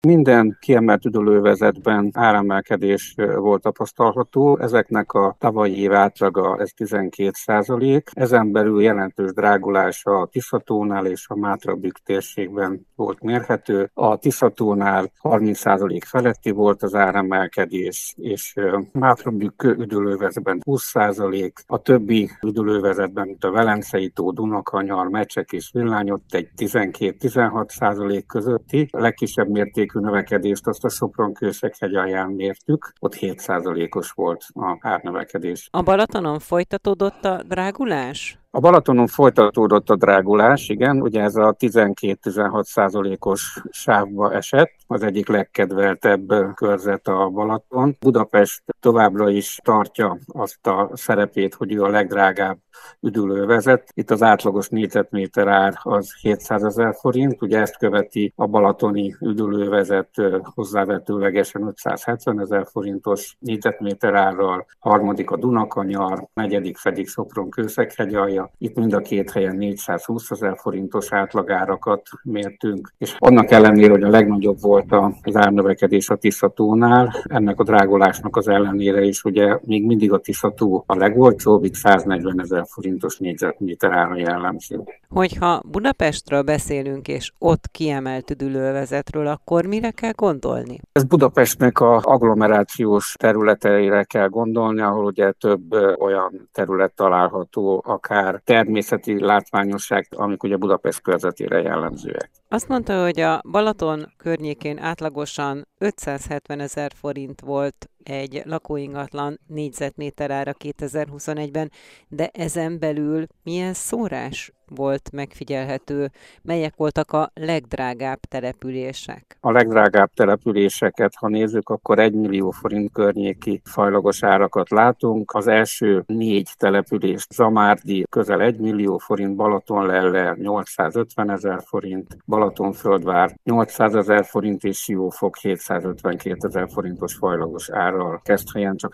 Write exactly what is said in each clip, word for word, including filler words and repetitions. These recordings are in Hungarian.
Minden kiemelt üdülővezetben áremelkedés volt tapasztalható, ezeknek a tavalyi év átlaga ez tizenkét százalék, ezen belül jelentős drágulás a Tiszatónál és a Mátra-Bükk térségben volt mérhető. A Tiszatónál harminc százalék feletti volt az áremelkedés, és Mátra-Bükk üdülővezetben húsz százalék, a többi üdülővezetben, mint a Velencei tó, Dunakanyar, Mecsek és Villány, ott egy tizenkét-tizenhat százalék közötti, a legkisebb mértékű növekedést azt a Sopron-Kőszeghegy alján mértük, ott hét százalékos volt a árnövekedés. A Balatonon folytatódott a drágulás? A Balatonon folytatódott a drágulás, igen, ugye ez a tizenkét-tizenhat százalékos sávba esett, az egyik legkedveltebb körzet a Balaton. Budapest továbbra is tartja azt a szerepét, hogy ő a legdrágább üdülővezet. Itt az átlagos négyzetméter ár az hétszázezer forint, ugye ezt követi a balatoni üdülővezet hozzávetőlegesen ötszázhetvenezer forintos négyzetméter árral, harmadik a Dunakanyar, negyedik pedig Sopron-Kőszeghegy. Itt mind a két helyen négyszázhúszezer forintos átlagárakat mértünk, és annak ellenére, hogy a legnagyobb volt az árnövekedés a Tiszatónál, ennek a drágulásnak az ellenére is ugye még mindig a Tiszató a legolcsóbb, itt száznegyvenezer forintos négyzetméter ára jellemző. Hogyha Budapestről beszélünk, és ott kiemelt üdülővezetről, akkor mire kell gondolni? Ez Budapestnek a agglomerációs területeire kell gondolni, ahol ugye több olyan terület található, akár természeti látványosság, amik ugye Budapest körzetére jellemzőek. Azt mondta, hogy a Balaton környékén átlagosan ötszázhetvenezer forint volt egy lakóingatlan négyzetméter ára kétezer-huszonegyben, de ezen belül milyen szórás volt megfigyelhető, melyek voltak a legdrágább települések? A legdrágább településeket, ha nézzük, akkor egy millió forint környéki fajlagos árakat látunk. Az első négy település: Zamárdi közel egy millió forint, Balatonlelle nyolcszázötvenezer forint, Balatonföldvár nyolcszázezer forint és Siófok hétszázötvenkétezer forintos fajlagos árral. Keszthelyen csak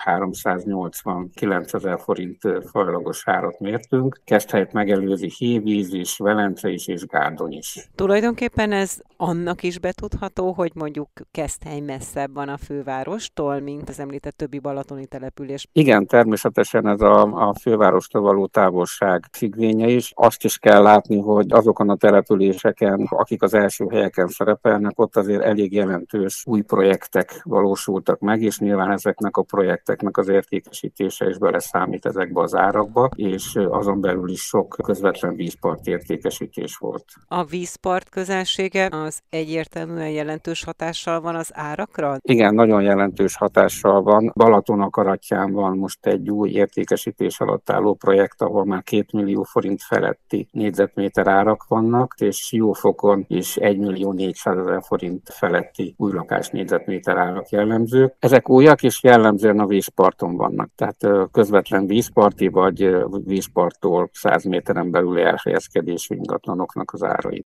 háromszáznyolcvankilencezer forint fajlagos árat mértünk. Keszthelyet megelőzi Hévíz is, Velence is és Gárdony is. Tulajdonképpen ez annak is betudható, hogy mondjuk Keszthely messzebb van a fővárostól, mint az említett többi balatoni település. Igen, természetesen ez a, a fővárostól való távolság függvénye is. Azt is kell látni, hogy azokon a településeken, akik az első helyeken szerepelnek, ott azért elég jelentős új projektek valósultak meg, és nyilván ezeknek a projekteknek az értékesítése is beleszámít ezekbe az árakba, és azon belül is sok közvetlen vízpart értékesítés volt. A vízpart közelsége az egyértelműen jelentős hatással van az árakra? Igen, nagyon jelentős hatással van. Balaton akaratján van most egy új értékesítés alatt álló projekt, ahol már két millió forint feletti négyzetméter árak vannak, és Siófokon is egy millió négyszázezer forint feletti új lakás négyzetméter árak jellemzők. Ezek újak és jellemzően a vízparton vannak, tehát közvetlen vízparti vagy vízparttól száz méteren belüli elhelyezkedésű ingatlanoknak az árai.